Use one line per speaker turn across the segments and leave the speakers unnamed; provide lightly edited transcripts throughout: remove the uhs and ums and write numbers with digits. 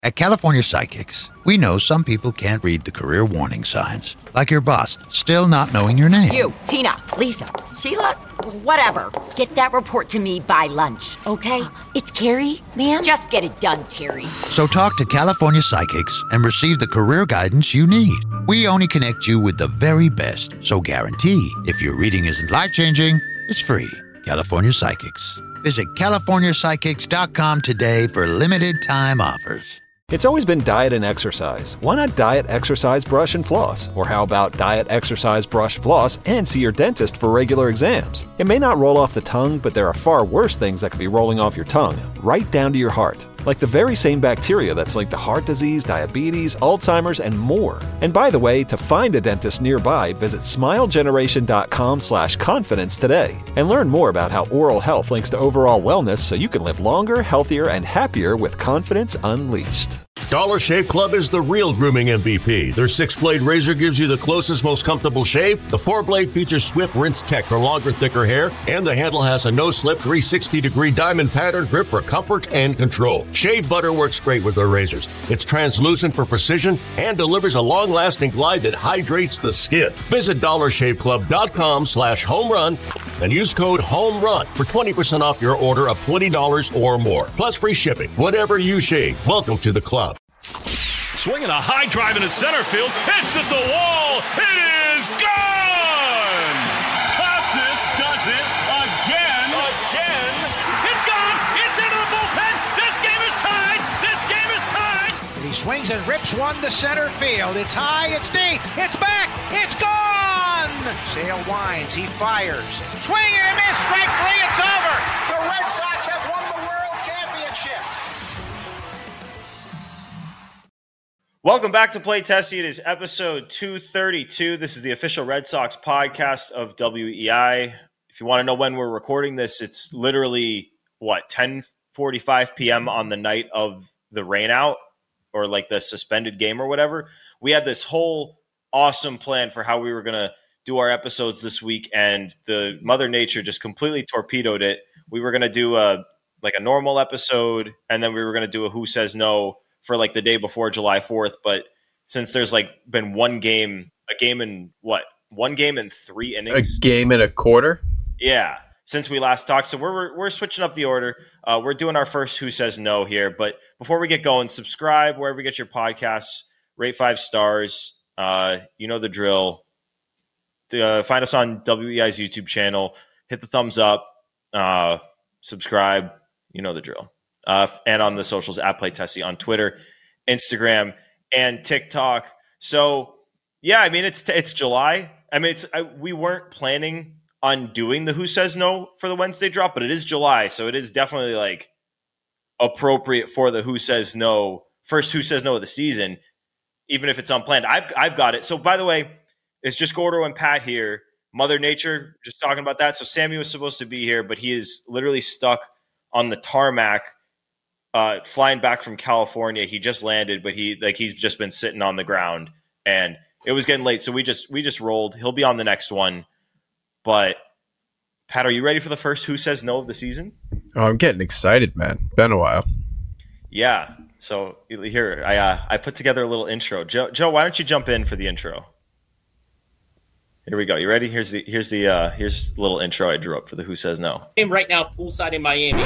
At California Psychics, we know some people can't read the career warning signs, like your boss still not knowing your name.
You, Tina, Lisa, Sheila, whatever. Get that report to me by lunch, okay? It's Carrie, ma'am. Just get it done, Terry.
So talk to California Psychics and receive the career guidance you need. We only connect you with the very best, so guarantee if your reading isn't life-changing, it's free. California Psychics. Visit CaliforniaPsychics.com today for limited time offers.
It's always been diet and exercise. Why not diet, exercise, brush, and floss? Or how about diet, exercise, brush, floss, and see your dentist for regular exams? It may not roll off the tongue, but there are far worse things that could be rolling off your tongue, right down to your heart. Like the very same bacteria that's linked to heart disease, diabetes, Alzheimer's, and more. And by the way, to find a dentist nearby, visit smilegeneration.com/confidence today. And learn more about how oral health links to overall wellness so you can live longer, healthier, and happier with confidence unleashed.
Dollar Shave Club is the real grooming MVP. Their 6-blade razor gives you the closest, most comfortable shave. The 4-blade features swift rinse tech for longer, thicker hair. And the handle has a no-slip 360-degree diamond pattern grip for comfort and control. Shave butter works great with their razors. It's translucent for precision and delivers a long-lasting glide that hydrates the skin. Visit DollarShaveClub.com/homerun and use code HOMERUN for 20% off your order of $20 or more. Plus free shipping. Whatever you shave, welcome to the club.
Swinging a high drive into center field. Hits at the wall. It is gone! Casas does it again. It's gone! It's into the bullpen! This game is tied!
And he swings and rips one to center field. It's high, it's deep, it's back, it's gone! Sale winds, he fires. Swing and a miss, strike three, it's over! The Red Sox have won the World Championship!
Welcome back to Play Tessie. It is episode 232. This is the official Red Sox podcast of WEI. If you want to know when we're recording this, it's literally, 10:45 p.m. on the night of the rainout or like the suspended game or whatever. We had this whole awesome plan for how we were going to do our episodes this week, and the Mother Nature just completely torpedoed it. We were going to do a normal episode, and then we were going to do a Who Says No for like the day before July 4th. But since there's been one game in 3 innings.
A game and a quarter?
Yeah, since we last talked. So we're switching up the order. We're doing our first Who Says No here. But before we get going, subscribe wherever you get your podcasts. Rate 5 stars. You know the drill. Find us on WEI's YouTube channel. Hit the thumbs up. Subscribe. You know the drill. And on the socials at Play Tessie on Twitter, Instagram, and TikTok. So, yeah, I mean, it's July. I mean, we weren't planning on doing the Who Says No for the Wednesday drop, but it is July, so it is definitely appropriate for the Who Says No, first Who Says No of the season, even if it's unplanned. I've got it. So, by the way, it's just Gordo and Pat here. Mother Nature, just talking about that. So Sammy was supposed to be here, but he is literally stuck on the tarmac. Flying back from California. He just landed, but he's just been sitting on the ground, and it was getting late, so we just rolled. He'll be on the next one. But Pat, are you ready for the first Who Says No of the season?
Oh, I'm getting excited, man. Been a while.
Yeah. So here, I put together a little intro. Joe, why don't you jump in for the intro? Here we go. You ready? Here's the little intro I drew up for the Who Says No.
I'm right now poolside in Miami.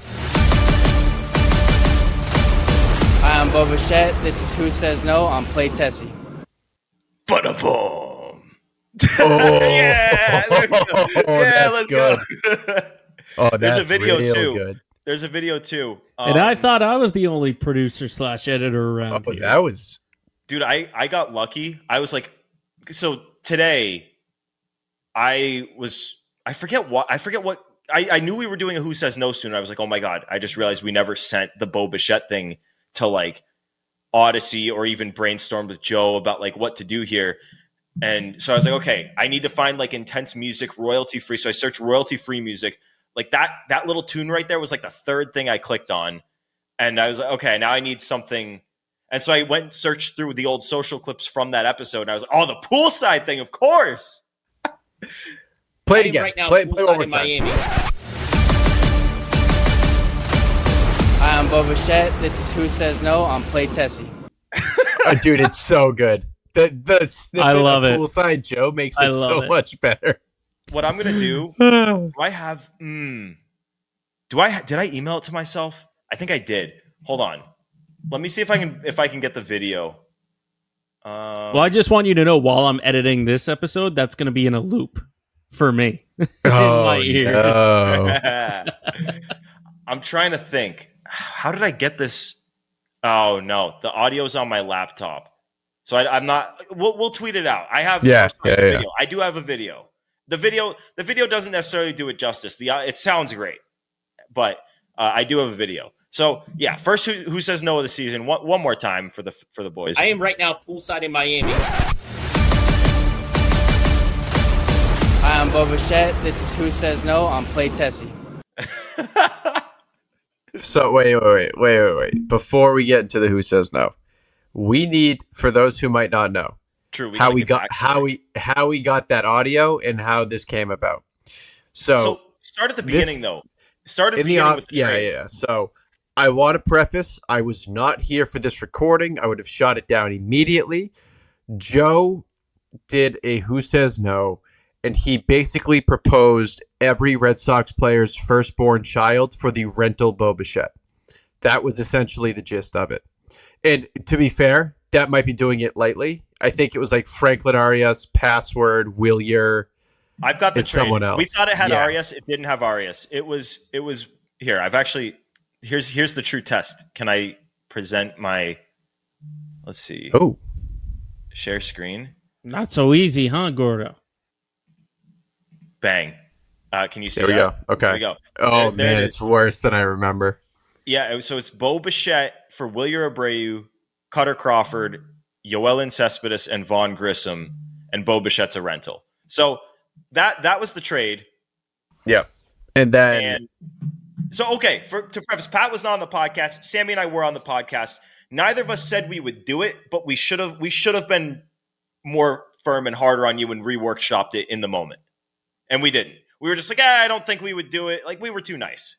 Hi, I'm Bo Bichette. This is Who Says No on Play Tessie.
Ba-da-boom.
Oh,
yeah,
that's good. Oh, that's
There's a video
real
too.
good.
There's a video too.
And I thought I was the only producer/editor around here.
That was...
Dude, I got lucky. I was like, so today I forget what I knew we were doing a Who Says No soon. I was like, oh my God, I just realized we never sent the Bo Bichette thing to Odyssey or even brainstormed with Joe about what to do here. And so I was like, okay, I need to find intense music, royalty free. So I searched royalty free music. That little tune right there was the third thing I clicked on. And I was like, okay, now I need something. And so I went and searched through the old social clips from that episode. And I was like, oh, the poolside thing, of course.
Play it again.
Right now,
play it one more time.
Miami.
Hi, I'm Bo Bichette. This is Who Says No on Play Tessie.
Dude, it's so good. The snippet
I love
of
it.
Poolside Joe makes it so much better.
What I'm gonna do? Do I have? Did I email it to myself? I think I did. Hold on. Let me see if I can get the video.
Well, I just want you to know while I'm editing this episode, that's going to be in a loop for me in my ear.
No.
I'm trying to think. How did I get this? Oh no, the audio's on my laptop, so I'm not. We'll tweet it out. I have video. I do have a video. The video doesn't necessarily do it justice. It sounds great, but I do have a video. So yeah, first who says no of the season? One more time for the boys.
I am right now poolside in Miami.
Hi, I'm Bo Bichette. This is Who Says No on Play Tessie.
So wait. Before we get into the Who Says No, we need, for those who might not know, how we got that audio and how this came about. So
start at the beginning though. Start at the beginning with the trade.
Yeah. So I want to preface, I was not here for this recording. I would have shot it down immediately. Joe did a Who Says No, and he basically proposed every Red Sox player's firstborn child for the rental Bo Bichette. That was essentially the gist of it. And to be fair, that might be doing it lightly. I think it was like Franklin Arias, Password, Willier.
I've got the trade.
Someone else.
We thought it had Arias. It didn't have Arias. It was here. I've actually here's the true test. Can I present my? Let's see.
Oh,
share screen.
Not so easy, huh, Gordo?
Bang. Can you see?
There we go. Okay.
There we go.
Oh
there
man, it's worse than I remember.
Yeah. So it's Bo Bichette for Wilyer Abreu, Cutter Crawford, Yoelin Cespedes, and Vaughn Grissom, and Bo Bichette's a rental. So that was the trade.
Yeah. And then
okay, to preface, Pat was not on the podcast. Sammy and I were on the podcast. Neither of us said we would do it, but we should have been more firm and harder on you and reworkshopped it in the moment. And we didn't. We were just like, I don't think we would do it. Like, we were too nice.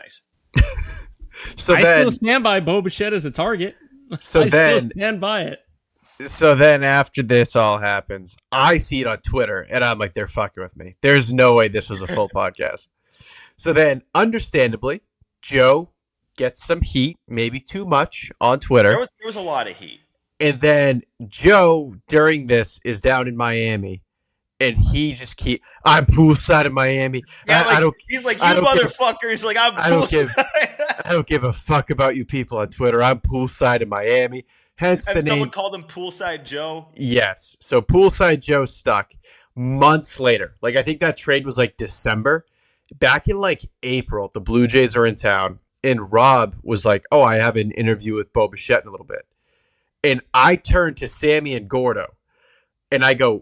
So I still stand by Bo Bichette as a target. Still stand by it.
So then after this all happens, I see it on Twitter, and I'm like, they're fucking with me. There's no way this was a full podcast. So then, understandably, Joe gets some heat, maybe too much, on Twitter.
There was a lot of heat.
And then Joe, during this, is down in Miami, and he just I'm poolside in Miami.
Yeah, he's like, you motherfucker. He's like, I
don't give a fuck about you people on Twitter. I'm poolside in Miami. Hence the name.
Someone called him Poolside Joe.
Yes. So Poolside Joe stuck months later. Like, I think that trade was like December. Back in like April, the Blue Jays are in town, and Rob was like, oh, I have an interview with Bo Bichette in a little bit. And I turned to Sammy and Gordo, and I go,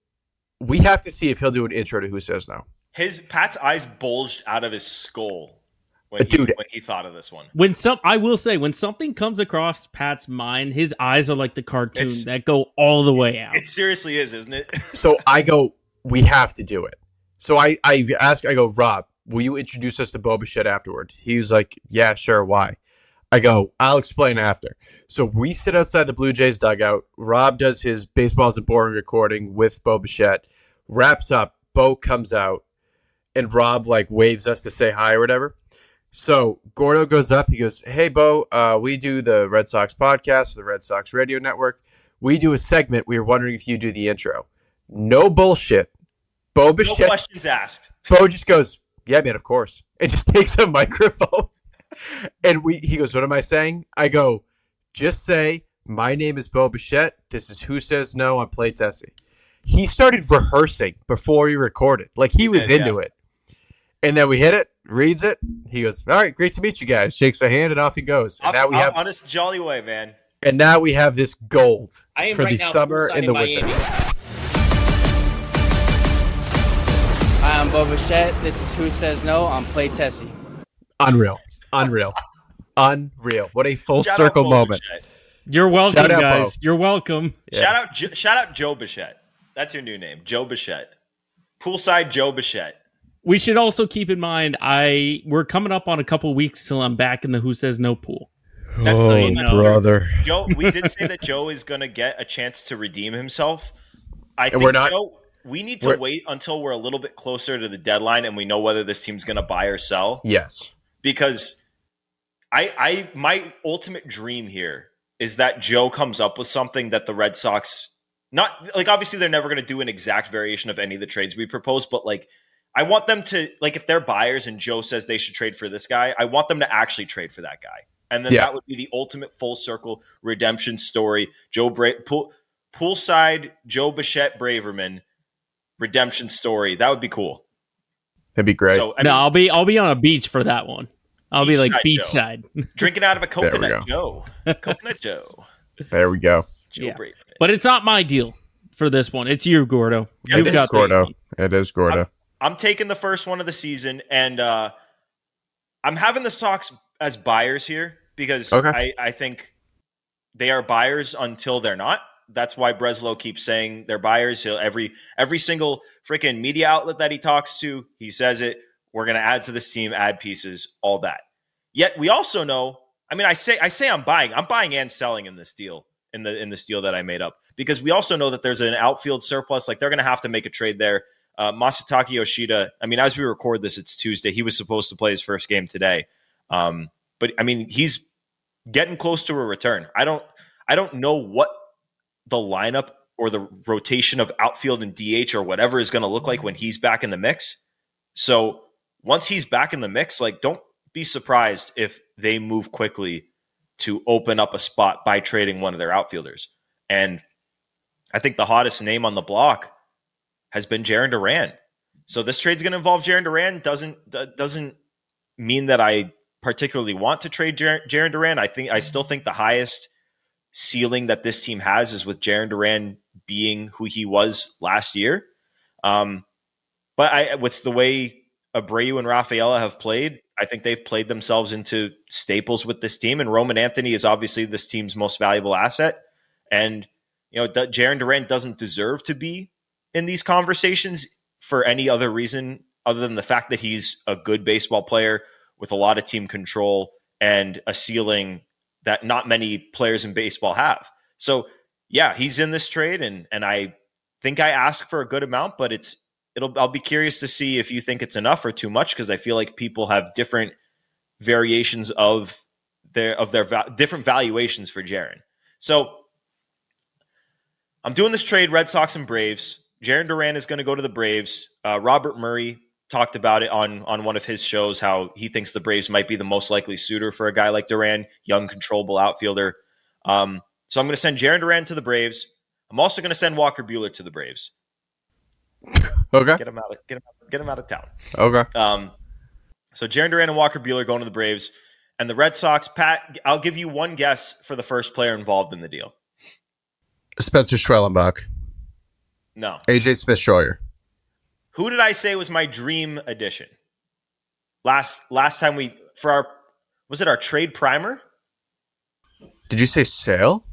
we have to see if he'll do an intro to Who Says No.
Pat's eyes bulged out of his skull when he thought of this one.
I will say, when something comes across Pat's mind, his eyes are like the cartoon that go all the way out.
It seriously is, isn't it?
So I go, we have to do it. So I go, Rob, will you introduce us to Bo Bichette afterward? He was like, yeah, sure, why? I go, I'll explain after. So we sit outside the Blue Jays dugout. Rob does his Baseballs and Boring recording with Bo Bichette, wraps up, Bo comes out, and Rob like waves us to say hi or whatever. So Gordo goes up. He goes, hey, Bo, we do the Red Sox podcast, the Red Sox radio network. We do a segment. We were wondering if you do the intro. No bullshit. Bo Bichette.
No questions asked.
Bo just goes, yeah, man, of course. And just takes a microphone. And he goes, what am I saying? I go, just say, my name is Bo Bichette. This is Who Says No on Play Tessie. He started rehearsing before he recorded. Like, he was into it. And then we hit it, reads it. He goes, all right, great to meet you guys. Shakes a hand, and off he goes. And now we have
honest, jolly way, man.
And now we have this gold for the summer and the winter.
Hi, I'm Bo Bichette. This is Who Says No on Play Tessie.
Unreal. What a full circle moment.
You're welcome, guys. You're welcome.
Yeah. Shout out Joe Bichette. That's your new name, Joe Bichette. Poolside Joe Bichette.
We should also keep in mind, we're coming up on a couple weeks till I'm back in the Who Says No pool.
Brother.
Joe, we did say that Joe is going to get a chance to redeem himself. I think,
we're not.
Joe, we need to wait until we're a little bit closer to the deadline and we know whether this team's going to buy or sell.
Yes.
Because my ultimate dream here is that Joe comes up with something that the Red Sox, not like obviously they're never going to do an exact variation of any of the trades we propose, but like I want them to, like if they're buyers and Joe says they should trade for this guy, I want them to actually trade for that guy. And then that would be the ultimate full circle redemption story. Poolside Joe Bichette Braverman redemption story. That would be cool.
That'd be great.
So,
I'll be on a beach for that one. I'll be like beachside.
Drinking out of a coconut Joe. Coconut Joe.
There we go.
Joe Braverman.
But it's not my deal for this one. It's you, Gordo.
Yeah, it is Gordo. It is Gordo.
I'm taking the first one of the season, and I'm having the Sox as buyers here because I think they are buyers until they're not. That's why Breslow keeps saying they're buyers. Every single freaking media outlet that he talks to, he says it. We're going to add to this team, add pieces, all that. Yet we also know. I mean, I say I'm buying. I'm buying and selling in this deal. In this deal that I made up, because we also know that there's an outfield surplus. Like they're going to have to make a trade there. Masataka Yoshida. I mean, as we record this, it's Tuesday. He was supposed to play his first game today, but I mean, he's getting close to a return. I don't know what the lineup or the rotation of outfield and DH or whatever is going to look like when he's back in the mix. So once he's back in the mix, like don't be surprised if they move quickly to open up a spot by trading one of their outfielders. And I think the hottest name on the block has been Jarren Duran. So this trade's going to involve Jarren Duran. Doesn't mean that I particularly want to trade Jarren Duran. I still think the highest ceiling that this team has is with Jarren Duran being who he was last year. But with the way Abreu and Rafaela have played, I think they've played themselves into staples with this team. And Roman Anthony is obviously this team's most valuable asset. And, Jarren Duran doesn't deserve to be in these conversations for any other reason other than the fact that he's a good baseball player with a lot of team control and a ceiling that not many players in baseball have. So, yeah, he's in this trade, and I think I asked for a good amount, but I'll be curious to see if you think it's enough or too much, because I feel like people have different variations of their different valuations for Jarren. So I'm doing this trade, Red Sox and Braves. Jarren Duran is going to go to the Braves. Robert Murray talked about it on one of his shows, how he thinks the Braves might be the most likely suitor for a guy like Duran, young, controllable outfielder. So I'm going to send Jarren Duran to the Braves. I'm also going to send Walker Buehler to the Braves.
Okay.
Get him out of town.
Okay.
So Jarren Duran and Walker Buehler going to the Braves. And the Red Sox, Pat, I'll give you one guess for the first player involved in the deal.
Spencer Schwellenbach.
No.
AJ Smith-Schroyer.
Who did I say was my dream addition? Last time was it our trade primer?
Did you say Sale?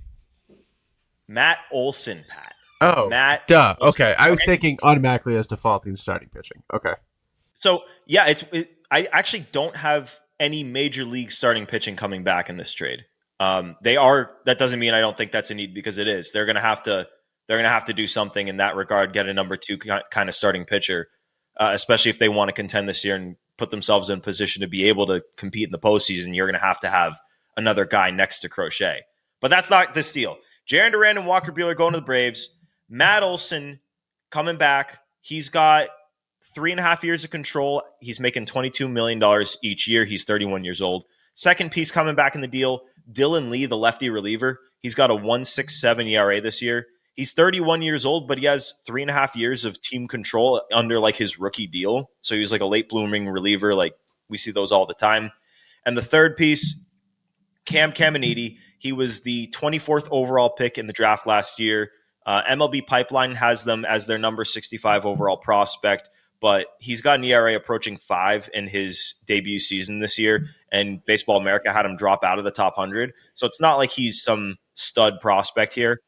Matt Olson, Pat.
Oh,
Matt.
Duh.
Olson.
Okay, I was thinking automatically as defaulting starting pitching. Okay.
So yeah, I actually don't have any major league starting pitching coming back in this trade. That doesn't mean I don't think that's a need, because it is. They're going to have to do something in that regard, get a number 2 kind of starting pitcher, especially if they want to contend this year and put themselves in a position to be able to compete in the postseason. You're going to have another guy next to Crochet. But that's not this deal. Jarren Duran and Walker Buehler going to the Braves. Matt Olson coming back. He's got 3.5 years of control. He's making $22 million each year. He's 31 years old. Second piece coming back in the deal, Dylan Lee, the lefty reliever. He's got a 1.67 ERA this year. He's 31 years old, but he has 3.5 years of team control under like his rookie deal. So he was like a late blooming reliever. Like we see those all the time. And the third piece, Cam Caminiti. He was the 24th overall pick in the draft last year. MLB Pipeline has them as their number 65 overall prospect, but he's got an ERA approaching 5 in his debut season this year, and Baseball America had him drop out of the top 100. So it's not like he's some stud prospect here.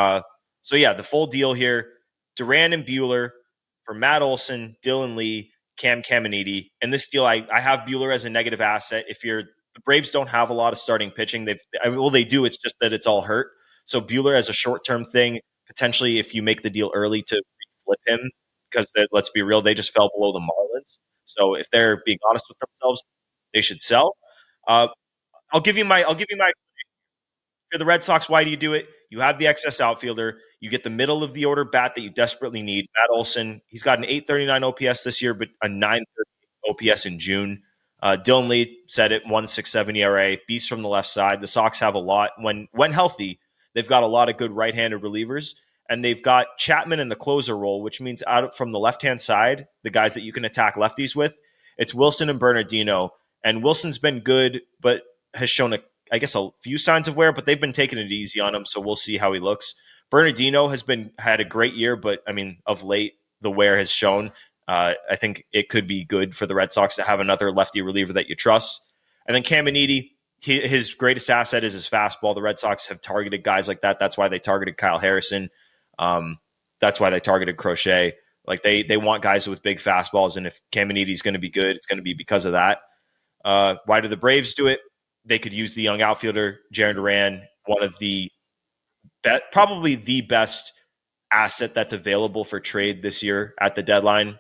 So yeah, the full deal here, Duran and Buehler for Matt Olson, Dylan Lee, Cam Caminiti. In this deal, I have Buehler as a negative asset. The Braves don't have a lot of starting pitching. They do. It's just that it's all hurt. So Buehler as a short-term thing, potentially if you make the deal early to flip him, because let's be real, they just fell below the Marlins. So if they're being honest with themselves, they should sell. I'll give you my explanation. For the Red Sox, why do you do it? You have the excess outfielder. You get the middle of the order bat that you desperately need. Matt Olson, he's got an 839 OPS this year, but a 930 OPS in June. Dylan Lee said it, 1.67 ERA, beast from the left side. The Sox have a lot. When healthy, they've got a lot of good right-handed relievers, and they've got Chapman in the closer role, which means out from the left-hand side, the guys that you can attack lefties with, it's Wilson and Bernardino. And Wilson's been good, but has shown a few signs of wear, but they've been taking it easy on him, so we'll see how he looks. Bernardino had a great year, but I mean, of late, the wear has shown. I think it could be good for the Red Sox to have another lefty reliever that you trust. And then Caminiti, his greatest asset is his fastball. The Red Sox have targeted guys like that. That's why they targeted Kyle Harrison. That's why they targeted Crochet. Like they want guys with big fastballs, and if Caminiti is going to be good, it's going to be because of that. Why do the Braves do it? They could use the young outfielder, Jarren Duran, one of the probably the best asset that's available for trade this year at the deadline.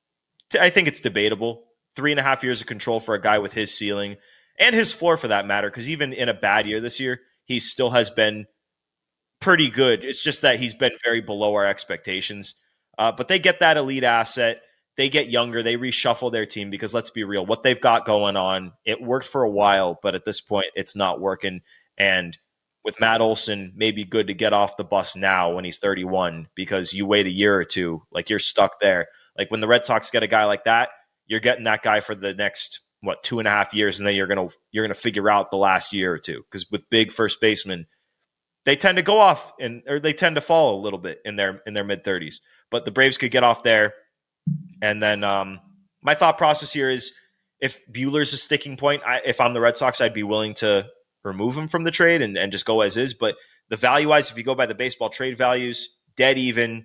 I think it's debatable. 3.5 years of control for a guy with his ceiling and his floor for that matter, because even in a bad year this year, he still has been pretty good. It's just that he's been very below our expectations. But they get that elite asset. They get younger. They reshuffle their team because let's be real, what they've got going on, it worked for a while, but at this point, it's not working. And with Matt Olson, maybe good to get off the bus now when he's 31 because you wait a year or two, like you're stuck there. Like when the Red Sox get a guy like that, you're getting that guy for the next 2.5 years, and then you're gonna figure out the last year or two. Because with big first basemen, they tend to go off or they tend to fall a little bit in their mid-30s. But the Braves could get off there. And then my thought process here is if Buehler's a sticking point, if I'm the Red Sox, I'd be willing to remove him from the trade and just go as is. But the value-wise, if you go by the baseball trade values, dead even.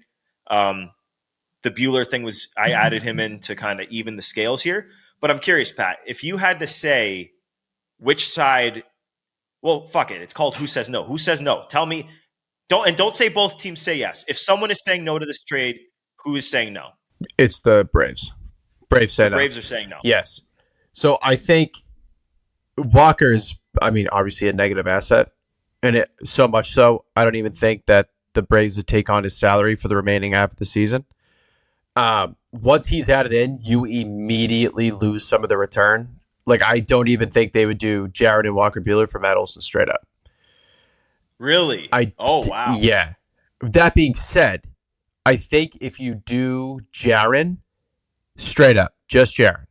The Buehler thing was I added him in to kind of even the scales here. But I'm curious, Pat, if you had to say which side – well, fuck it. It's called Who Says No. Who says no? Tell me. Don't say both teams say yes. If someone is saying no to this trade, who is saying no?
It's the Braves. Braves said no.
Braves are saying no.
Yes. So I think Walker is, obviously a negative asset. And it so much so, I don't even think that the Braves would take on his salary for the remaining half of the season. Once he's added in, you immediately lose some of the return. Like, I don't even think they would do Jarren and Walker Buehler for Matt Olson straight up.
Really? Wow.
Yeah. That being said, I think if you do Jarren, straight up, just Jarren,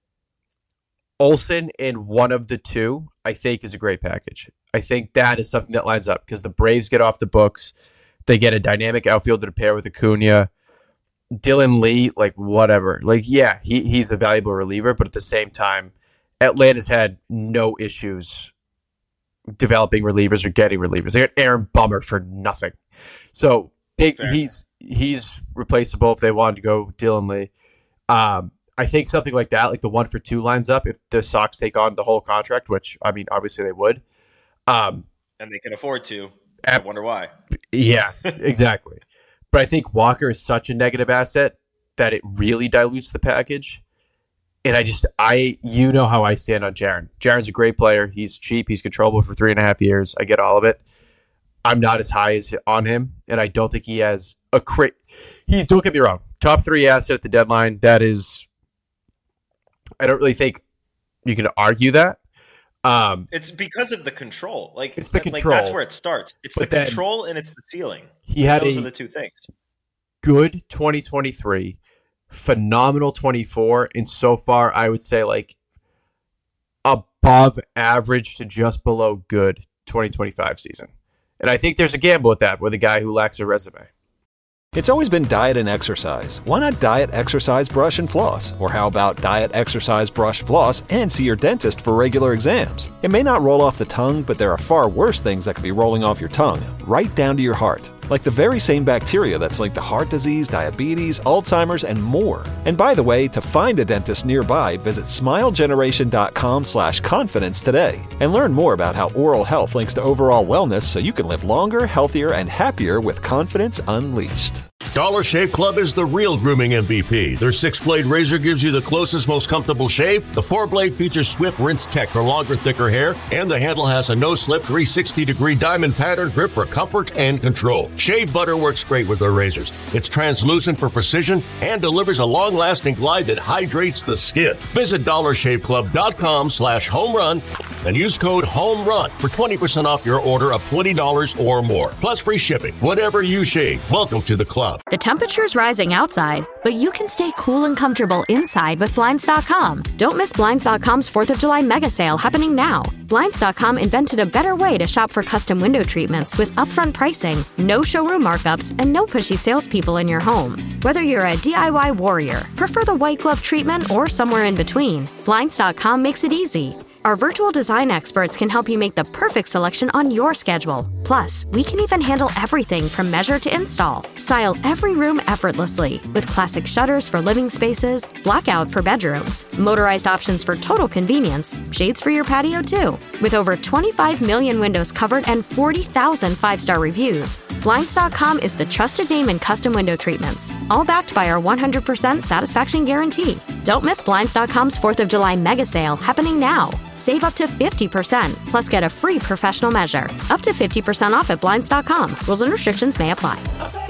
Olson in one of the two, I think is a great package. I think that is something that lines up because the Braves get off the books. They get a dynamic outfielder to pair with Acuna. Dylan Lee, whatever. He's a valuable reliever, but at the same time, Atlanta's had no issues developing relievers or getting relievers. They got Aaron Bummer for nothing. So he's replaceable if they wanted to go Dylan Lee. I think something like that, like the 1-for-2 lines up if the Sox take on the whole contract, which, obviously they would.
And they can afford to. I wonder why.
Yeah, exactly. But I think Walker is such a negative asset that it really dilutes the package. And you know how I stand on Jarren. Jarren's a great player. He's cheap. He's controllable for 3.5 years. I get all of it. I'm not as high as on him, and I don't think he has don't get me wrong. Top 3 asset at the deadline. That is, I don't really think you can argue that.
It's because of the control.
It's the control.
That's where it starts. It's the control and it's the ceiling. Those are the two things.
Good 2023, phenomenal 24, and so far I would say above average to just below good 2025 season. And I think there's a gamble with that with a guy who lacks a resume.
It's always been diet and exercise. Why not diet, exercise, brush, and floss? Or how about diet, exercise, brush, floss, and see your dentist for regular exams? It may not roll off the tongue, but there are far worse things that could be rolling off your tongue, right down to your heart. like the very same bacteria that's linked to heart disease, diabetes, Alzheimer's, and more. And by the way, to find a dentist nearby, visit smilegeneration.com/confidence today and learn more about how oral health links to overall wellness so you can live longer, healthier, and happier with confidence unleashed.
Dollar Shave Club is the real grooming MVP. Their 6-blade razor gives you the closest, most comfortable shave. The 4-blade features Swift Rinse Tech for longer, thicker hair, and the handle has a no-slip 360-degree diamond pattern grip for comfort and control. Shave butter works great with their razors. It's translucent for precision and delivers a long-lasting glide that hydrates the skin. Visit dollarshaveclub.com/homerun and use code HOMERUN for 20% off your order of $20 or more. Plus free shipping. Whatever you shave, welcome to the club.
The temperature's rising outside, but you can stay cool and comfortable inside with Blinds.com. Don't miss Blinds.com's 4th of July mega sale happening now. Blinds.com invented a better way to shop for custom window treatments with upfront pricing, no showroom markups, and no pushy salespeople in your home. Whether you're a DIY warrior, prefer the white glove treatment, or somewhere in between, Blinds.com makes it easy. Our virtual design experts can help you make the perfect selection on your schedule. Plus, we can even handle everything from measure to install. Style every room effortlessly with classic shutters for living spaces, blackout for bedrooms, motorized options for total convenience, shades for your patio too. With over 25 million windows covered and 40,000 5-star reviews, Blinds.com is the trusted name in custom window treatments, all backed by our 100% satisfaction guarantee. Don't miss Blinds.com's 4th of July mega sale happening now. Save up to 50%, plus get a free professional measure. Up to 50% off at Blinds.com. Rules and restrictions may apply.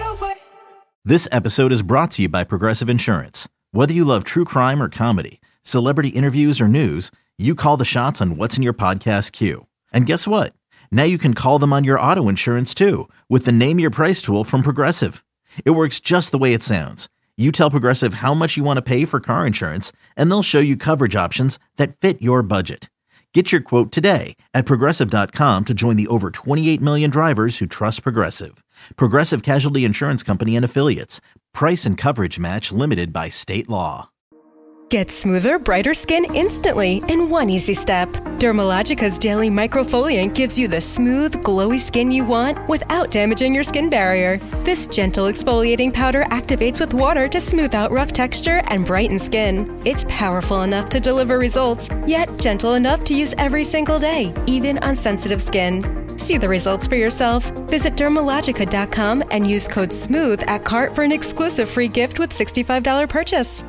This episode is brought to you by Progressive Insurance. Whether you love true crime or comedy, celebrity interviews or news, you call the shots on what's in your podcast queue. And guess what? Now you can call them on your auto insurance too with the Name Your Price tool from Progressive. It works just the way it sounds. You tell Progressive how much you want to pay for car insurance, and they'll show you coverage options that fit your budget. Get your quote today at Progressive.com to join the over 28 million drivers who trust Progressive. Progressive Casualty Insurance Company and Affiliates. Price and coverage match limited by state law.
Get smoother, brighter skin instantly in one easy step. Dermalogica's Daily Microfoliant gives you the smooth, glowy skin you want without damaging your skin barrier. This gentle exfoliating powder activates with water to smooth out rough texture and brighten skin. It's powerful enough to deliver results, yet gentle enough to use every single day, even on sensitive skin. See the results for yourself. Visit Dermalogica.com and use code SMOOTH at cart for an exclusive free gift with $65 purchase.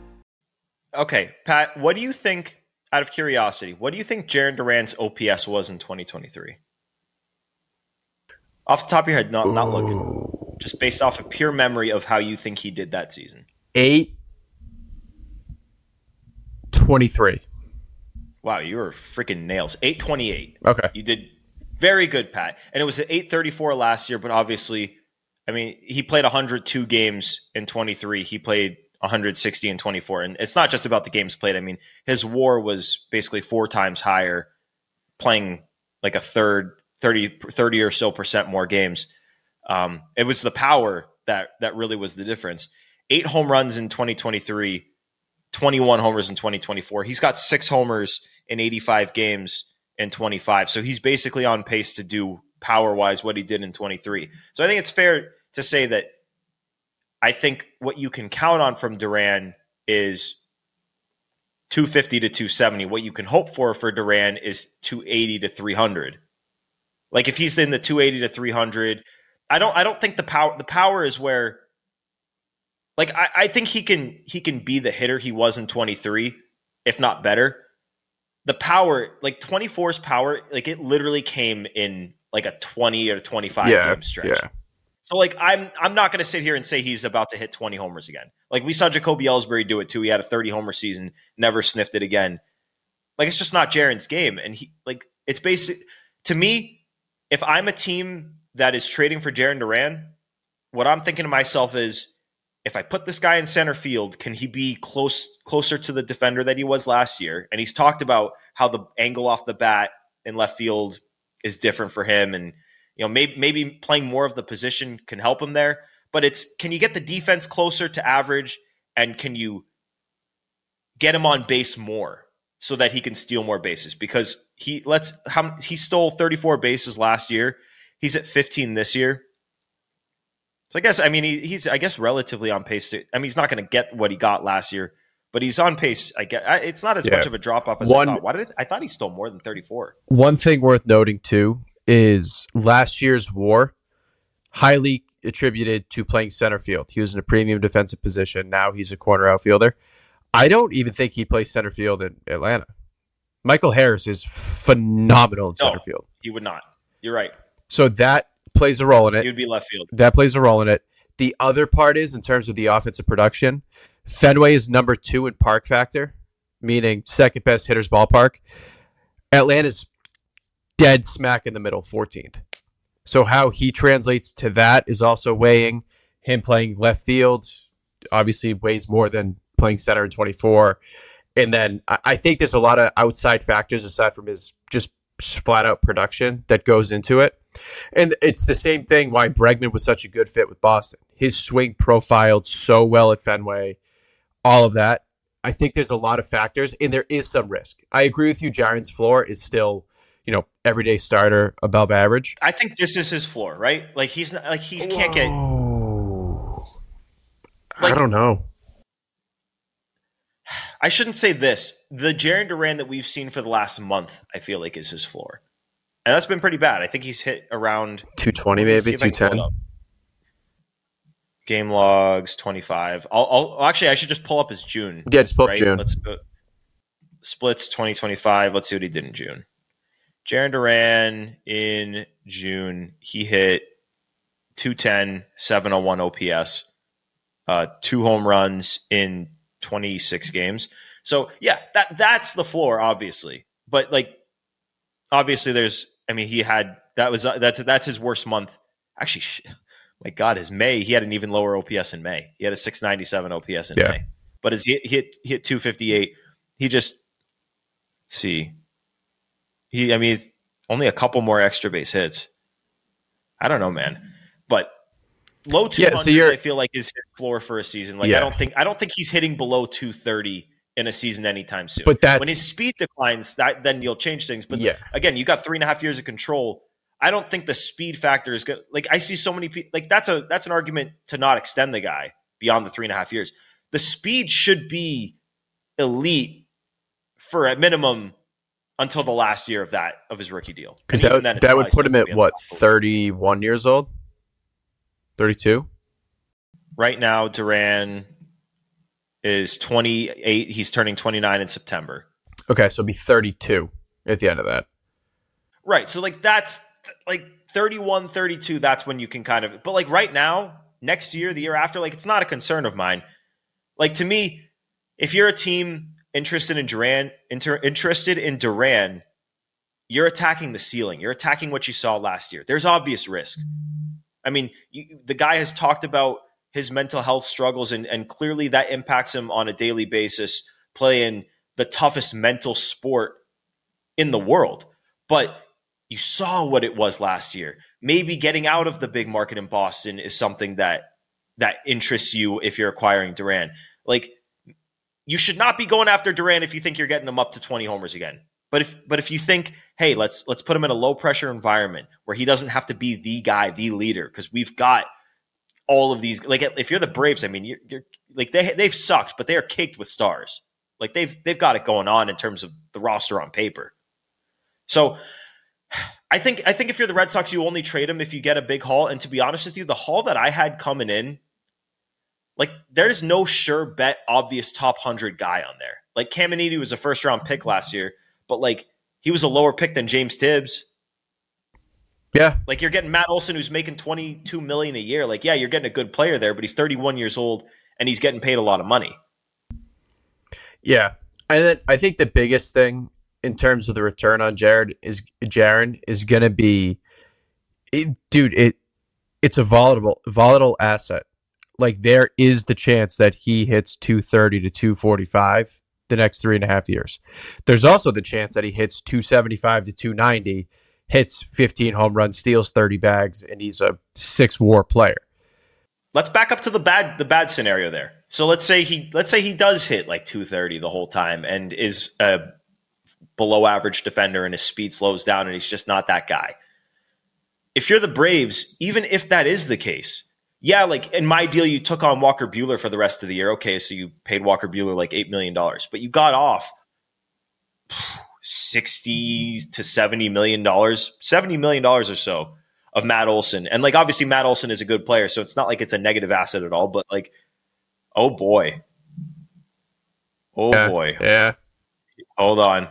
Okay, Pat, what do you think, out of curiosity, what do you think Jarren Duran's OPS was in 2023? Off the top of your head, not looking. Just based off of pure memory of how you think he did that season.
823.
Wow, you were freaking nails. 828.
Okay.
You did very good, Pat. And it was at 834 last year, but obviously, I mean, he played 102 games in 23. He played 160 and 24. And it's not just about the games played. I mean, his WAR was basically 4 times higher, playing like a 30 or so percent more games. It was the power that really was the difference. 8 home runs in 2023, 21 homers in 2024. He's got 6 homers in 85 games in 25. So he's basically on pace to do power-wise what he did in 23. So I think it's fair to say that I think what you can count on from Duran is 250 to 270. What you can hope for Duran is 280 to 300. Like if he's in the 280 to 300, I don't think the power is where, like, I think he can be the hitter he was in 23, if not better. The power, like 24's power, like it literally came in like a 20 or 25 game stretch. Yeah. So, like, I'm not going to sit here and say he's about to hit 20 homers again. Like, we saw Jacoby Ellsbury do it, too. He had a 30-homer season, never sniffed it again. Like, it's just not Jarren's game. And, it's basic. To me, if I'm a team that is trading for Jarren Duran, what I'm thinking to myself is, if I put this guy in center field, can he be closer to the defender that he was last year? And he's talked about how the angle off the bat in left field is different for him, and maybe playing more of the position can help him there. But can you get the defense closer to average, and can you get him on base more so that he can steal more bases? Because he stole 34 bases last year. He's at 15 this year. So I guess, I mean, he's I guess relatively on pace to. I mean, he's not going to get what he got last year, but he's on pace. I guess it's not as much of a drop off as I thought. I thought he stole more than 34.
One thing worth noting too is last year's WAR highly attributed to playing center field. He was in a premium defensive position. Now he's a corner outfielder. I don't even think he plays center field in Atlanta. Michael Harris is phenomenal in center field.
He would not. You're right.
So that plays a role in it.
He would be left field.
That plays a role in it. The other part is, in terms of the offensive production, Fenway is number 2 in park factor, meaning second best hitter's ballpark. Atlanta's dead smack in the middle, 14th. So how he translates to that is also weighing. Him playing left field obviously weighs more than playing center in 24. And then I think there's a lot of outside factors aside from his just flat out production that goes into it. And it's the same thing why Bregman was such a good fit with Boston. His swing profiled so well at Fenway, all of that. I think there's a lot of factors, and there is some risk. I agree with you. Jaren's floor is still, everyday starter above average.
I think this is his floor, right? Like he can't get.
I don't know.
I shouldn't say this. The Jarren Duran that we've seen for the last month, I feel like, is his floor. And that's been pretty bad. I think he's hit around
220, maybe 210.
Game logs 25. Actually, I should just pull up his June.
Yeah, just pull up June.
Let's go. Splits 2025. Let's see what he did in June. Jarren Duran in June, he hit 210, 701 OPS, 2 home runs in 26 games. So yeah, that's the floor, obviously. But obviously that's his worst month. Actually, my God, his May, he had an even lower OPS in May. He had a 697 OPS in May. But he hit 258. He just, let's see. Only a couple more extra base hits. I don't know, man. But low 200s, I feel like, is his floor for a season. I don't think he's hitting below 230 in a season anytime soon.
But when
his speed declines, then you'll change things. But again, you got 3.5 years of control. I don't think the speed factor is good. I see so many people. That's an argument to not extend the guy beyond the 3.5 years. The speed should be elite for at minimum until the last year of his rookie deal.
Because that would put him at what, 31 years old? 32?
Right now, Duran is 28. He's turning 29 in September.
Okay, so it'll be 32 at the end of that.
Right, so that's 31, 32, that's when you can kind of... But right now, next year, the year after, it's not a concern of mine. To me, if you're a team interested in Duran, you're attacking the ceiling. You're attacking what you saw last year. There's obvious risk. The guy has talked about his mental health struggles, and clearly that impacts him on a daily basis, playing the toughest mental sport in the world. But you saw what it was last year. Maybe getting out of the big market in Boston is something that interests you if you're acquiring Duran. You should not be going after Duran if you think you're getting him up to 20 homers again. But if you think, hey, let's put him in a low pressure environment where he doesn't have to be the guy, the leader, because we've got all of these. If you're the Braves, they've sucked, but they are caked with stars. They've got it going on in terms of the roster on paper. So I think if you're the Red Sox, you only trade him if you get a big haul. And to be honest with you, the haul that I had coming in, there's no sure bet obvious top 100 guy on there. Caminiti was a first round pick last year, but he was a lower pick than James Tibbs.
Yeah.
You're getting Matt Olson, who's making $22 million a year. You're getting a good player there, but he's 31 years old and he's getting paid a lot of money.
Yeah. And then I think the biggest thing in terms of the return on Jarren is going to be, it's a volatile asset. There is the chance that he hits 230 to 245 the next 3.5 years. There's also the chance that he hits 275 to 290, hits 15 home runs, steals 30 bags, and he's a 6 WAR player.
Let's back up to the bad scenario there. So let's say he does hit 230 the whole time and is a below average defender and his speed slows down and he's just not that guy. If you're the Braves, even if that is the case, yeah, like in my deal, you took on Walker Buehler for the rest of the year. Okay, so you paid Walker Buehler like $8 million, but you got off $60 to $70 million, $70 million or so of Matt Olson. And like, obviously Matt Olson is a good player, so it's not like it's a negative asset at all, but like, oh boy.
Yeah.
Hold on.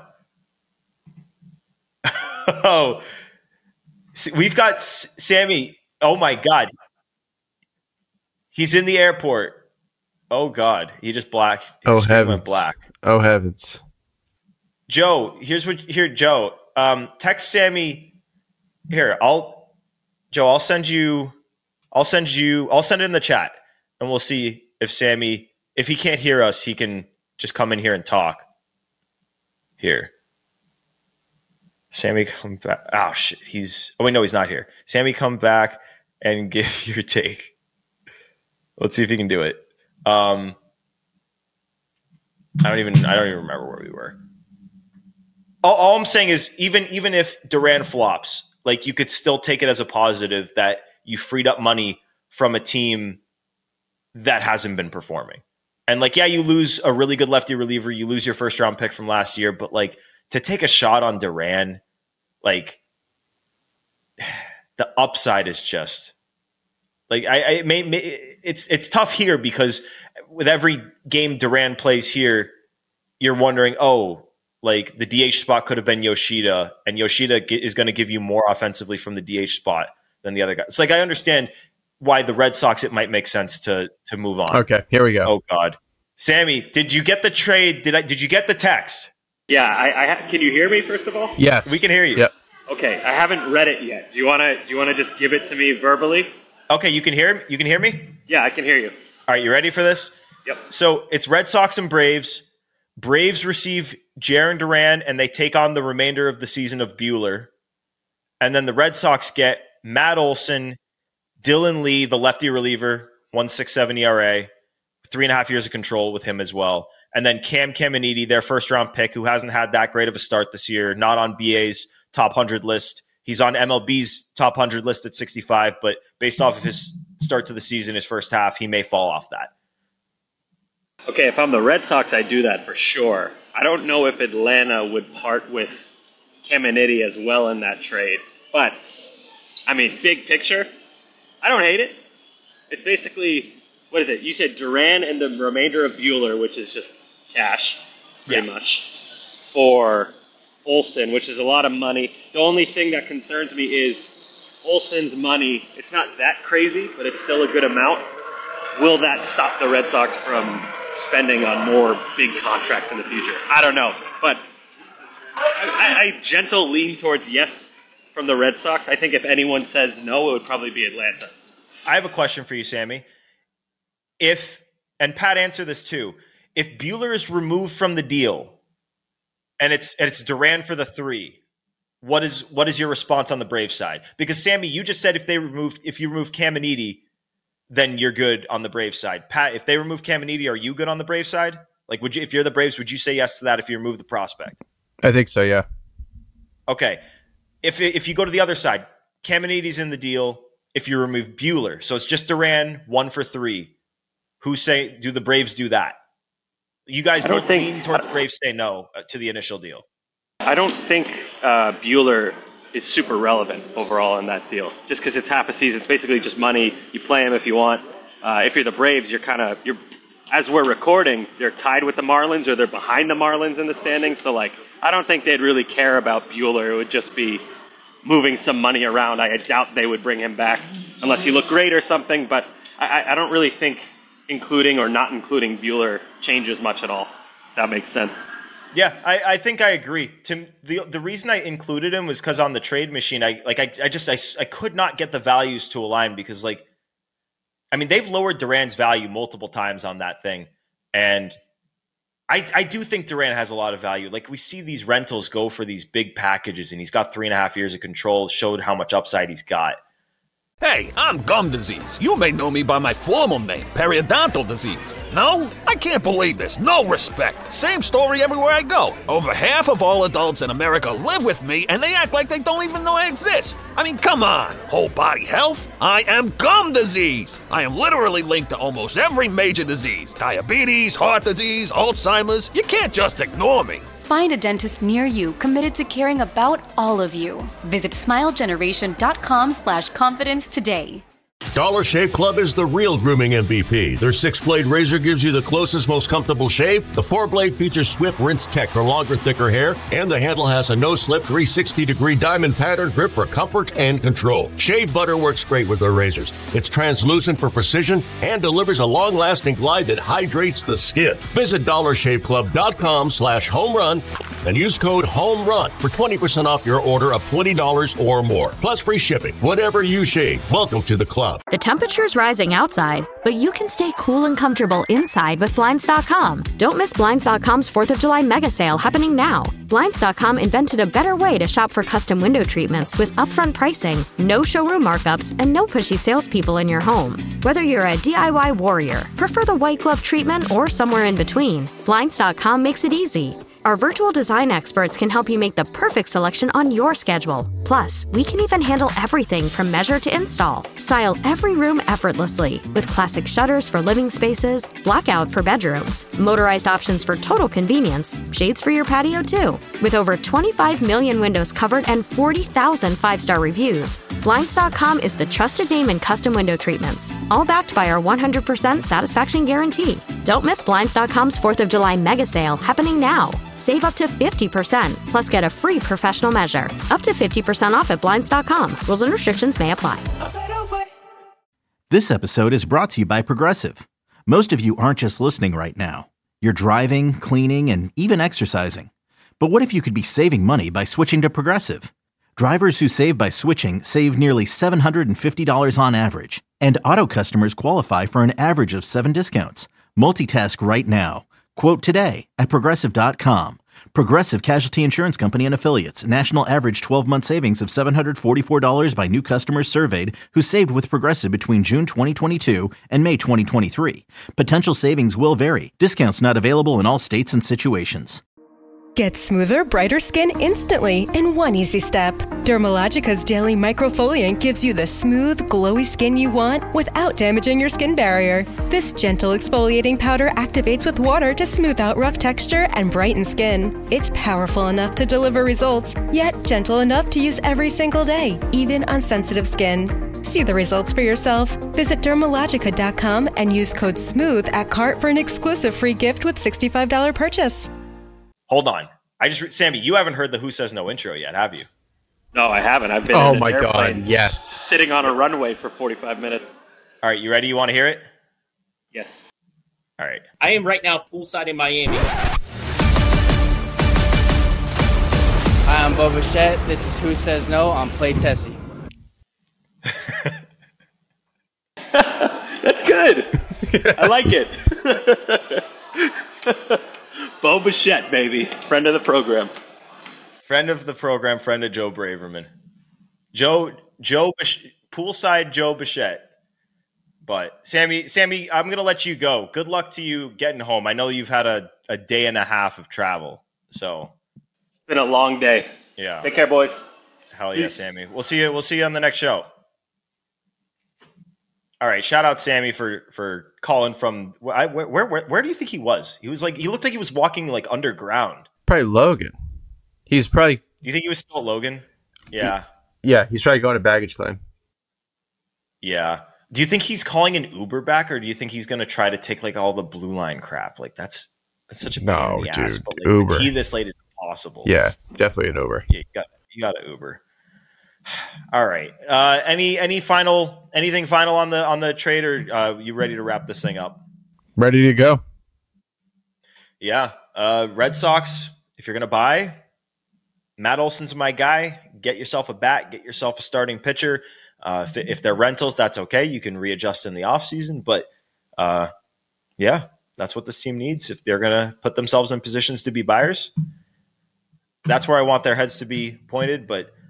Oh, we've got Sammy. Oh my God. He's in the airport. Oh God. He just black.
Oh heavens.
Went black.
Oh heavens.
Joe, Joe, text Sammy here. I'll send it in the chat and we'll see if Sammy, if he can't hear us, he can just come in here and talk. Here. Sammy, come back. Oh, shit. He's not here. Sammy, come back and give your take. Let's see if he can do it. I don't even remember where we were. All I'm saying is even if Duran flops, like you could still take it as a positive that you freed up money from a team that hasn't been performing. And like, yeah, you lose a really good lefty reliever, you lose your first round pick from last year, but like to take a shot on Duran, like the upside is just like it's tough here because with every game Duran plays here, you're wondering, oh, like the DH spot could have been Yoshida, and Yoshida is going to give you more offensively from the DH spot than the other guy. It's like I understand why the Red Sox it might make sense to move on.
Okay, here we go.
Oh God, Sammy, did you get the trade? Did you get the text?
Yeah, I can you hear me first of all?
Yes,
we can hear you.
Yep.
Okay, I haven't read it yet. Do you want to just give it to me verbally?
Okay, you can hear me?
Yeah, I can hear you.
All right, you ready for this?
Yep.
So it's Red Sox and Braves. Braves receive Jarren Duran, and they take on the remainder of the season of Buehler. And then the Red Sox get Matt Olson, Dylan Lee, the lefty reliever, 1.67 ERA, 3.5 years of control with him as well. And then Cam Caminiti, their first-round pick, who hasn't had that great of a start this year, not on BA's top 100 list. He's on MLB's top 100 list at 65, but based off of his start to the season, his first half, he may fall off that.
Okay, if I'm the Red Sox, I'd do that for sure. I don't know if Atlanta would part with Caminiti as well in that trade. But, I mean, big picture, I don't hate it. It's basically, what is it? You said Duran and the remainder of Buehler, which is just cash, pretty much, for Olson, which is a lot of money. The only thing that concerns me is Olson's money. It's not that crazy, but it's still a good amount. Will that stop the Red Sox from spending on more big contracts in the future? I don't know, but I gentle lean towards yes from the Red Sox. I think if anyone says no, it would probably be Atlanta.
I have a question for you, Sammy. And Pat, answer this too. If Buehler is removed from the deal and it's Duran for the 3, what is your response on the Braves side? Because Sammy, you just said if you remove Caminiti, then you're good on the Braves side. Pat, if they remove Caminiti, are you good on the Braves side? Like, if you're the Braves, would you say yes to that if you remove the prospect?
I think so, yeah.
Okay. If you go to the other side, Caminiti's in the deal. If you remove Buehler, so it's just Duran 1 for 3. Do the Braves do that? You guys both lean towards the Braves say no to the initial deal.
I don't think Buehler is super relevant overall in that deal. Just because it's half a season, it's basically just money. You play him if you want. If you're the Braves, you're as we're recording, they're tied with the Marlins or they're behind the Marlins in the standings. So like, I don't think they'd really care about Buehler. It would just be moving some money around. I doubt they would bring him back unless he looked great or something. But I don't really think including or not including Buehler changes much at all. If that makes sense.
Yeah, I think I agree. The reason I included him was because on the trade machine, I could not get the values to align because they've lowered Duran's value multiple times on that thing, and I do think Duran has a lot of value. Like we see these rentals go for these big packages, and he's got 3.5 years of control. Showed how much upside he's got.
Hey, I'm gum disease. You may know me by my formal name, periodontal disease. No? I can't believe this. No respect. Same story everywhere I go. Over half of all adults in America live with me, and they act like they don't even know I exist. I mean, come on. Whole body health? I am gum disease. I am literally linked to almost every major disease. Diabetes, heart disease, Alzheimer's. You can't just ignore me.
Find a dentist near you committed to caring about all of you. Visit smilegeneration.com/confidence today.
Dollar Shave Club is the real grooming MVP. Their 6-blade razor gives you the closest, most comfortable shave. The 4-blade features swift rinse tech for longer, thicker hair, and the handle has a no-slip 360-degree diamond pattern grip for comfort and control. Shave butter works great with their razors. It's translucent for precision and delivers a long-lasting glide that hydrates the skin. Visit dollarshaveclub.com/homerun and use code HOMERUN for 20% off your order of $20 or more. Plus free shipping. Whatever you shave, welcome to the club.
The temperature's rising outside, but you can stay cool and comfortable inside with Blinds.com. Don't miss Blinds.com's 4th of July mega sale happening now. Blinds.com invented a better way to shop for custom window treatments with upfront pricing, no showroom markups, and no pushy salespeople in your home. Whether you're a DIY warrior, prefer the white glove treatment, or somewhere in between, Blinds.com makes it easy. Our virtual design experts can help you make the perfect selection on your schedule. Plus, we can even handle everything from measure to install. Style every room effortlessly with classic shutters for living spaces, blackout for bedrooms, motorized options for total convenience, shades for your patio too. With over 25 million windows covered and 40,000 5-star reviews, Blinds.com is the trusted name in custom window treatments, all backed by our 100% satisfaction guarantee. Don't miss Blinds.com's 4th of July mega sale happening now. Save up to 50%, plus get a free professional measure. Up to 50% off at Blinds.com. Rules and restrictions may apply.
This episode is brought to you by Progressive. Most of you aren't just listening right now. You're driving, cleaning, and even exercising. But what if you could be saving money by switching to Progressive? Drivers who save by switching save nearly $750 on average. And auto customers qualify for an average of 7 discounts. Multitask right now. Quote today at Progressive.com. Progressive Casualty Insurance Company and Affiliates. National average 12-month savings of $744 by new customers surveyed who saved with Progressive between June 2022 and May 2023. Potential savings will vary. Discounts not available in all states and situations.
Get smoother, brighter skin instantly in one easy step. Dermalogica's Daily Microfoliant gives you the smooth, glowy skin you want without damaging your skin barrier. This gentle exfoliating powder activates with water to smooth out rough texture and brighten skin. It's powerful enough to deliver results, yet gentle enough to use every single day, even on sensitive skin. See the results for yourself. Visit Dermalogica.com and use code SMOOTH at cart for an exclusive free gift with $65 purchase.
Hold on. Sammy, you haven't heard the Who Says No intro yet, have you?
No, I haven't. I've been
Oh
in
my
an airplane
God, yes.
sitting on a runway for 45 minutes.
All right, you ready? You want to hear it?
Yes.
All right.
I am right now poolside in Miami.
Hi, I'm Boba Fett. This is Who Says No on Play Tessie.
That's good. I like it. Boba Fett, baby. Friend of the program.
Friend of the program, friend of Joe Braverman. Poolside Joe Bichette. But Sammy, I'm going to let you go. Good luck to you getting home. I know you've had a day and a half of travel. So
it's been a long day.
Yeah.
Take care, boys.
Hell yeah, Sammy. We'll see you on the next show. All right, shout out Sammy for calling from where do you think he was? He looked like he was walking like underground.
Probably Logan. He's probably.
You think he was still at Logan? Yeah.
Yeah, he's trying to go on a baggage claim.
Yeah. Do you think he's calling an Uber back, or do you think he's going to try to take like all the Blue Line crap? Like that's such a pain in the ass. But, like,
Uber.
The tea this late is impossible.
Yeah, definitely an Uber.
Yeah, you got an Uber. All right. Anything final on the trade, or you ready to wrap this thing up?
Ready to go.
Yeah. Red Sox, if you're going to buy, Matt Olson's my guy. Get yourself a bat. Get yourself a starting pitcher. If they're rentals, that's okay. You can readjust in the offseason. But, yeah, that's what this team needs. If they're going to put themselves in positions to be buyers, that's where I want their heads to be pointed. But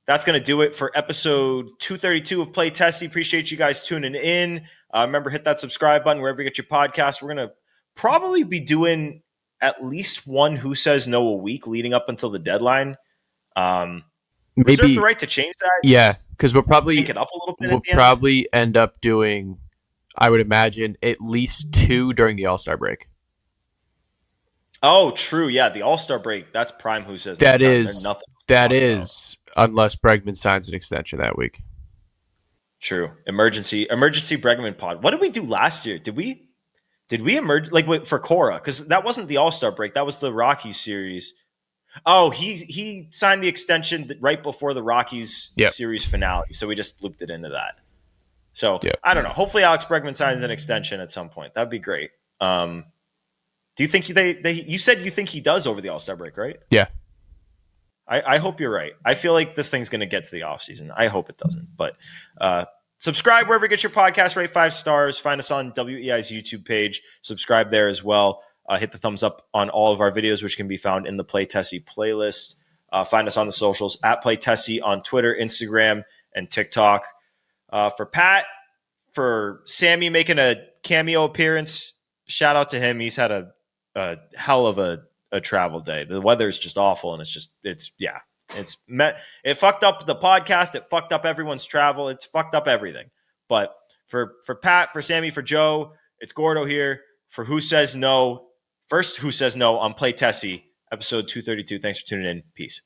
that's going to do it for episode 232 of Play Tessie. Appreciate you guys tuning in. Remember, hit that subscribe button wherever you get your podcast. We're going to probably be doing at least one Who Says No a week leading up until the deadline. Maybe reserve the right to change that.
Yeah, because we'll probably
it up a little bit.
We'll probably end up doing, I would imagine, at least 2 during the All-Star break.
Oh, true. Yeah, the All-Star break. That's prime Who Says
that
No.
That is unless Bregman signs an extension that week.
True. Emergency Bregman pod. What did we do last year? Did we emerge for Cora? Because that wasn't the All-Star break. That was the Rockies series. Oh, he signed the extension right before the Rockies series finale. So we just looped it into that. So I don't know. Hopefully Alex Bregman signs an extension at some point. That'd be great. Do you think you said you think he does over the All-Star break, right?
Yeah.
I hope you're right. I feel like this thing's going to get to the offseason. I hope it doesn't. But subscribe wherever you get your podcast. Rate 5 stars. Find us on WEI's YouTube page. Subscribe there as well. Hit the thumbs up on all of our videos, which can be found in the Play Tessie playlist. Find us on the socials at Play Tessie on Twitter, Instagram, and TikTok. For Pat, for Sammy making a cameo appearance, shout out to him. He's had a hell of a travel day. The weather is just awful, and it fucked up the podcast. It fucked up everyone's travel. It's fucked up everything. But for Pat, for Sammy, for Joe, it's Gordo here for Who Says No. First Who Says No on Play Tessie, episode 232. Thanks for tuning in. Peace.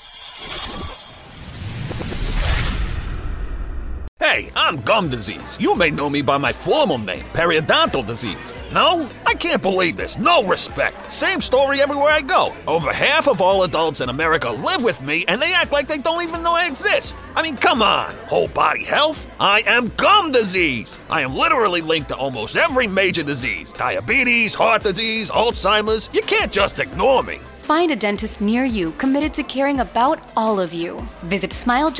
Hey, I'm gum disease. You may know me by my formal name, periodontal disease. No? I can't believe this. No respect. Same story everywhere I go. Over half of all adults in America live with me, and they act like they don't even know I exist. I mean, come on. Whole body health? I am gum disease. I am literally linked to almost every major disease. Diabetes, heart disease, Alzheimer's. You can't just ignore me.
Find a dentist near you committed to caring about all of you. Visit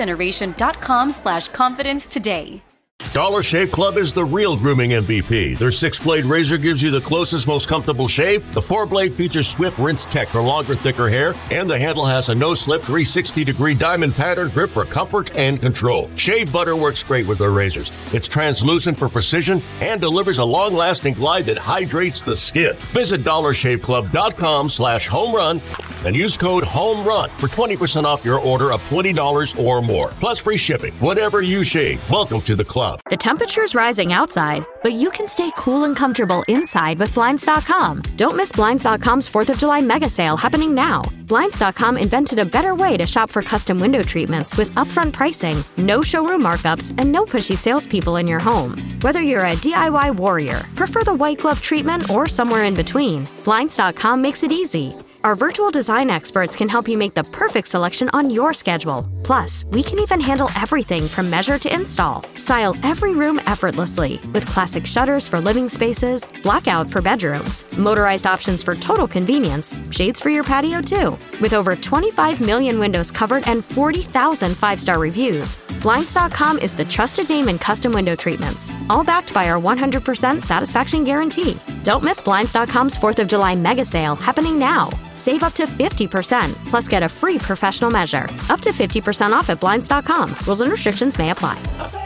smilegeneration.com/confidence today.
Dollar Shave Club is the real grooming MVP. Their 6-blade razor gives you the closest, most comfortable shave. The 4-blade features Swift Rinse Tech for longer, thicker hair, and the handle has a no-slip 360-degree diamond pattern grip for comfort and control. Shave butter works great with their razors. It's translucent for precision and delivers a long-lasting glide that hydrates the skin. Visit DollarShaveClub.com/homerun and use code HOMERUN for 20% off your order of $20 or more. Plus free shipping. Whatever you shave, welcome to the club.
The temperature's rising outside, but you can stay cool and comfortable inside with Blinds.com. Don't miss Blinds.com's 4th of July mega sale happening now. Blinds.com invented a better way to shop for custom window treatments with upfront pricing, no showroom markups, and no pushy salespeople in your home. Whether you're a DIY warrior, prefer the white glove treatment, or somewhere in between, Blinds.com makes it easy. Our virtual design experts can help you make the perfect selection on your schedule. Plus, we can even handle everything from measure to install. Style every room effortlessly with classic shutters for living spaces, blackout for bedrooms, motorized options for total convenience, shades for your patio too. With over 25 million windows covered and 40,000 5-star reviews, Blinds.com is the trusted name in custom window treatments, all backed by our 100% satisfaction guarantee. Don't miss Blinds.com's 4th of July mega sale happening now. Save up to 50%, plus get a free professional measure. Up to 50% off at Blinds.com. Rules and restrictions may apply.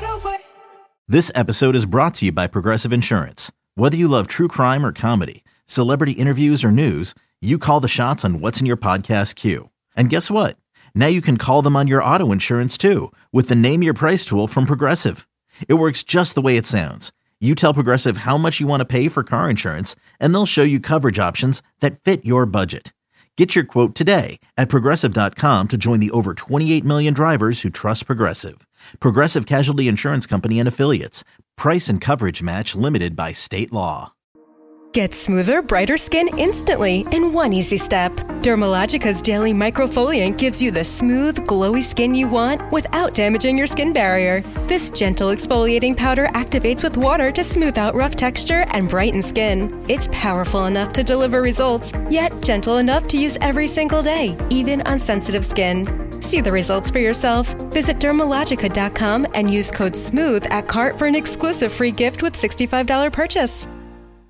This episode is brought to you by Progressive Insurance. Whether you love true crime or comedy, celebrity interviews or news, you call the shots on what's in your podcast queue. And guess what? Now you can call them on your auto insurance too with the Name Your Price tool from Progressive. It works just the way it sounds. You tell Progressive how much you want to pay for car insurance, and they'll show you coverage options that fit your budget. Get your quote today at Progressive.com to join the over 28 million drivers who trust Progressive. Progressive Casualty Insurance Company and Affiliates. Price and coverage match limited by state law.
Get smoother, brighter skin instantly in one easy step. Dermalogica's Daily Microfoliant gives you the smooth, glowy skin you want without damaging your skin barrier. This gentle exfoliating powder activates with water to smooth out rough texture and brighten skin. It's powerful enough to deliver results, yet gentle enough to use every single day, even on sensitive skin. See the results for yourself. Visit Dermalogica.com and use code SMOOTH at cart for an exclusive free gift with $65 purchase.